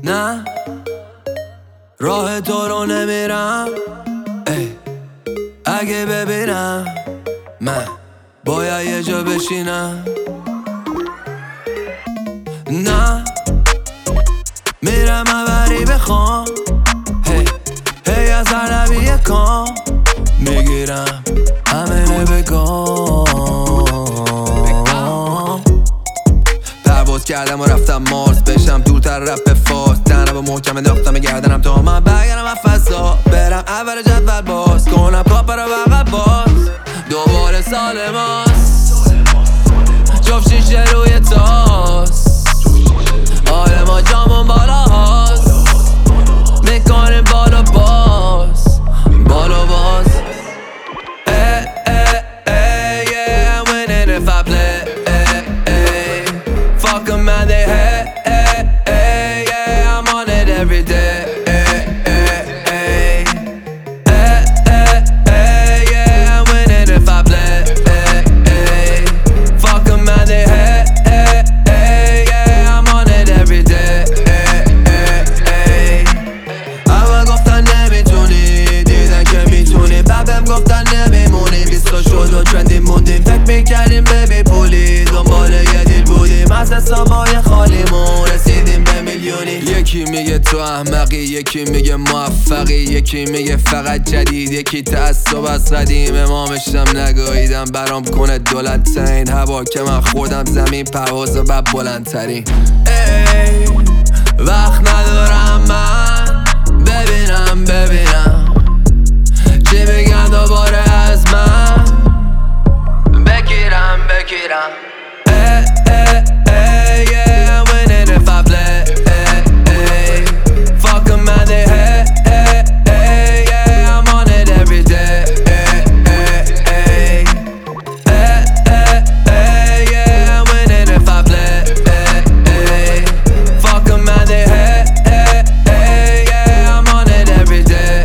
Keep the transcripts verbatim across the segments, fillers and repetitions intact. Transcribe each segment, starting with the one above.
نه راه تو رو نمیرم ای. اگه ببینم من باید یه جا بشینم، نه میرم اوری بخوام هی هی از عربی کام میگیرم همه بگام. پرواز کردم و رفتم مارس، بشم دورتر رپ فاس، تنم و محکم انداختم گردنم تا من برگردم و فضا، برم اول جدول باز کنم کاپ رو بقب باز. دوباره سال ماست جفت شیشه روی تاس، حال ما جامون بالا هاست، میکنیم بالا باز بالا باز. ای ای ای yeah I'm winning if I play ای ای fuck them man they hate ای ای yeah I'm on it every day ای ای ای ای ای yeah I'm winning if I play ای ای fuck them man they hate ای ای yeah I'm on it every day ای ای اول گفتن نمیتونی، دیدن که میتونی، بعدم گفتن نمیمونی، بیستا شد و ترندی موندیم، فکر میکردیم ببی پولی، دنبال یه دیل بودیم، از حسابای خالیمون رسیدیم به میلیونی. یکی میگه تو احمقی، یکی میگه موفقی، یکی میگه فقط جدید، یکی تعصب از قدیم. امامشم نگاهیدم برام کنه دولت ترین، هوا که من خوردم زمین پرواز و بعد بلندترین. ای وقت ندارم من ببینم ببینم چی میگن دوباره از من، بگیرم بگیرم. ای ای ای yeah I'm winning if I play ای ای fuck them man they hate ای ای yeah I'm on it every day ای ای ای ای ای yeah I'm winning if I play ای ای fuck them man they hate ای ای yeah I'm on it every day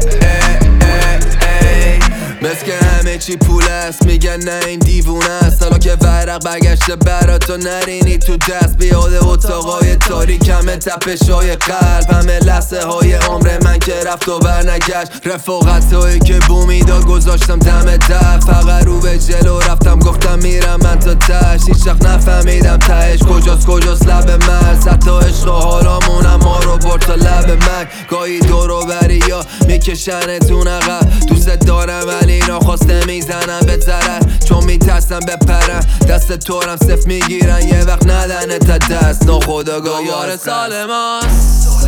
ای ای مثل که همه چی پول است، میگن نه این دیوونه است، حالا که ورق برگشته برا تو نرینی تو دست، بیاده اتاقای تاریکمه تپش های قلب، همه لحظه های عمر من که رفت و برنگشت، رفاقت هایی که بومی داد گذاشتم دم در، فقط رو به جلو رفتم گفتم میرم من تا تش، هیچ وقت نفهمیدم تهش کجاست کجاست لب مرز، حتی عشق و حالامونم ما رو برد تا لب مرگ، گاهی دورو بری یا میکشنتون عقب، دوست دارم ولی ناخواسته میزنم به ضرر، چون میترسم بپرم دست تورم صف میگیرن یه وقت ندنه تا دست، ناخودآگاه یار سال ماست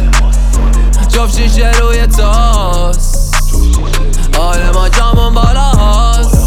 جفت شیشه روی تاس، حال ما جامون بالا هاست،